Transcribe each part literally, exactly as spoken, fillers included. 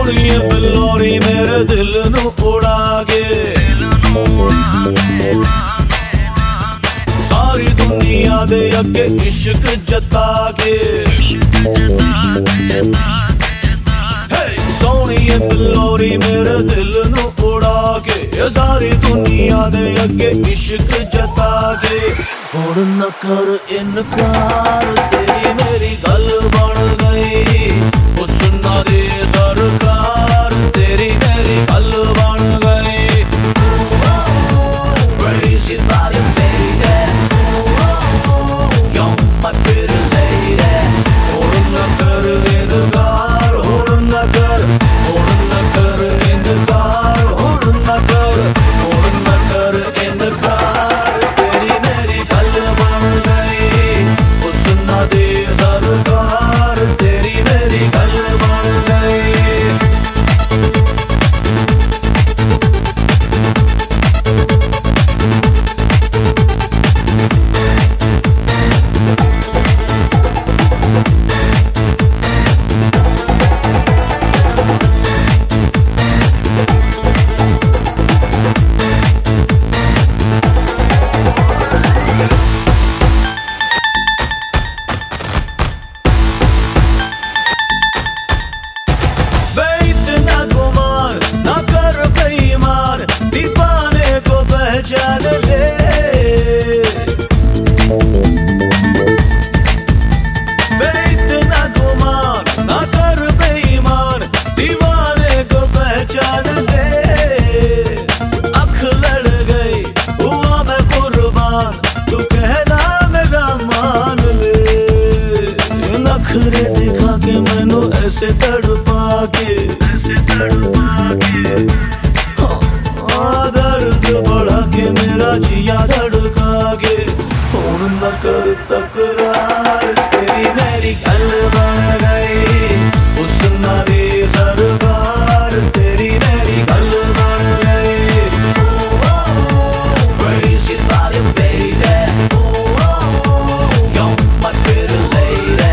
सोनिए बिल्लोरी मेरे दिल नू उड़ा के, सारी दुनिया दे अगे इश्क जता के। सोनिए बिल्लोरी मेरे दिल नू उड़ा के, सारी दुनिया दे अगे इश्क जता के। हुण न कर इनकार, तेरी मेरी गल बन गई, सुनना दे सरकार, तेरी मेरी गल बन गई। Crazy about it, baby, you're my pretty lady। हुण न कर इनकार, हुण न कर, हुण न कर इनकार, हुण न कर, हुण न कर इनकार, तेरी मेरी गल बन गई, सुनना दे सरकार, तेरी मेरी गल बन गई। जान ले इतना गुमान ना कर बेईमान, दीवाने को पहचान ले। अख लड़ गई हुआ मैं कुर्बान, तू कहना मेरा मान ले। नखरे दिखा के मैनू ऐसे तड़पा के, ऐसे तड़पा के, दर्द बढ़ा के मेरा जिया धड़का के। हुण न कर तकरार, तेरी मेरी गल बन गई, सुनना दे सरकार, तेरी मेरी गल बन गई। Crazy about it, baby, you're my pretty lady।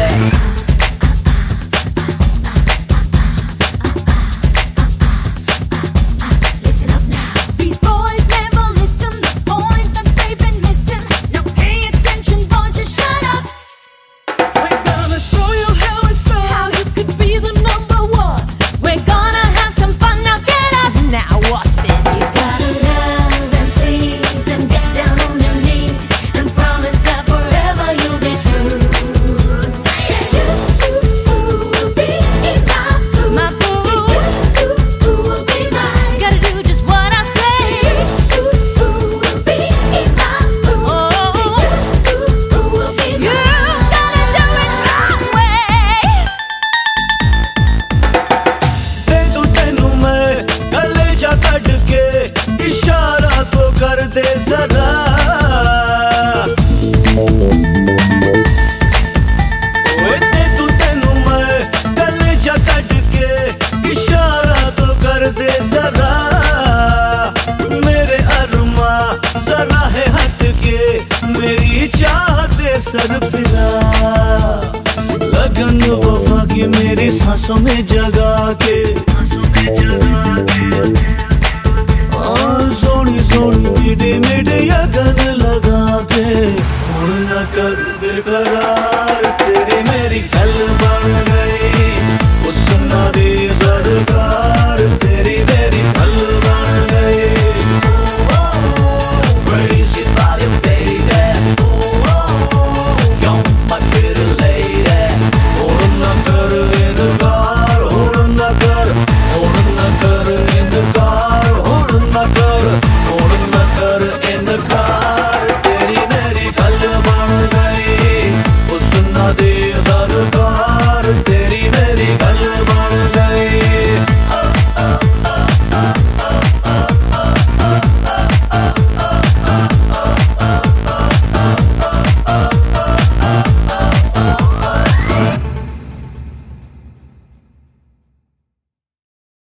सर फिरा लगन वफा की मेरी सांसों में जगा के, सोनी सोनी मीठी मीठी अगन लगा के। हुण न कर बेकरार, तेरी